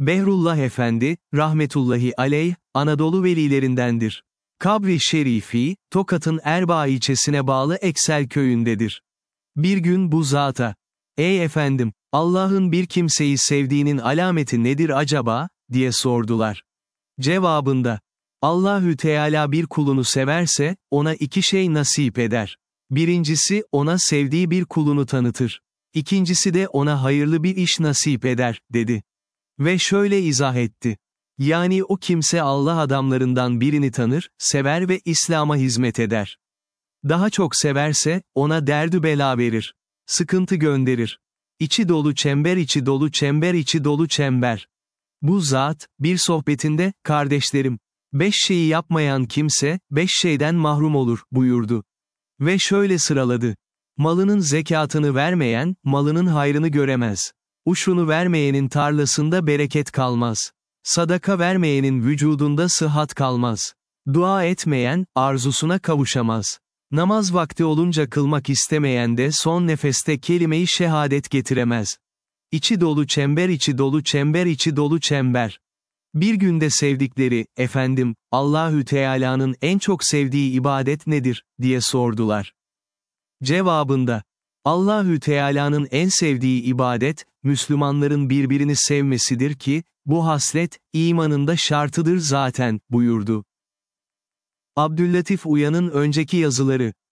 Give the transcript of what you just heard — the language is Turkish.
Behrullah Efendi, rahmetullahi aleyh, Anadolu velilerindendir. Kabri Şerifi, Tokat'ın Erbaa ilçesine bağlı Eksel köyündedir. Bir gün bu zata, "Ey efendim, Allah'ın bir kimseyi sevdiğinin alameti nedir acaba?" diye sordular. Cevabında, Allahü Teala bir kulunu severse, ona iki şey nasip eder. Birincisi, ona sevdiği bir kulunu tanıtır. İkincisi de ona hayırlı bir iş nasip eder, dedi. Ve şöyle izah etti. Yani o kimse Allah adamlarından birini tanır, sever ve İslam'a hizmet eder. Daha çok severse, ona derdü bela verir. Sıkıntı gönderir. İçi dolu çember içi dolu çember içi dolu çember. Bu zat, bir sohbetinde, kardeşlerim, 5 şeyi yapmayan kimse, 5 şeyden mahrum olur, buyurdu. Ve şöyle sıraladı. Malının zekatını vermeyen, malının hayrını göremez. Uşunu vermeyenin tarlasında bereket kalmaz. Sadaka vermeyenin vücudunda sıhhat kalmaz. Dua etmeyen, arzusuna kavuşamaz. Namaz vakti olunca kılmak istemeyen de son nefeste kelime-i şehadet getiremez. İçi dolu çember içi dolu çember içi dolu çember. Bir günde sevdikleri, efendim, Allahü Teala'nın en çok sevdiği ibadet nedir, diye sordular. Cevabında, Allahü Teala'nın en sevdiği ibadet, Müslümanların birbirini sevmesidir ki, bu haslet, imanında şartıdır zaten, buyurdu. Abdüllatif Uyan'ın önceki yazıları.